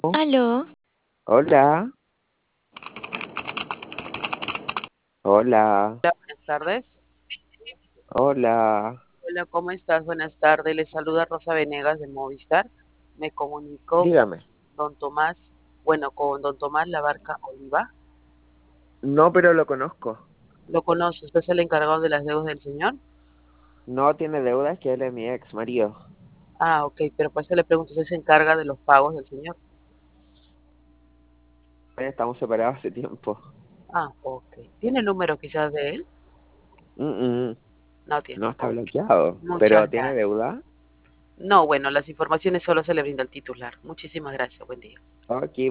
Aló, Hola, hola, Hola, buenas tardes. hola. Hola, ¿cómo estás? Buenas tardes. Les saluda Rosa Venegas de Movistar. Me comunico con Dígame. don Tomás, bueno, con don Tomás Labarca Oliva. No, pero lo conozco. ¿Lo conoce? ¿Usted es el encargado de las deudas del señor? No tiene deudas, que él es mi ex marido. Ah, ok, pero por eso le pregunto, ¿usted se encarga de los pagos del señor? Estamos separados hace tiempo. Ah, ok. ¿Tiene el número quizás de él? Mm, No tiene. no está Ok. bloqueado. Muchas ¿Pero tiene gracias. deuda? No, bueno, las informaciones solo se le brinda al titular. Muchísimas gracias. Buen día. Ok,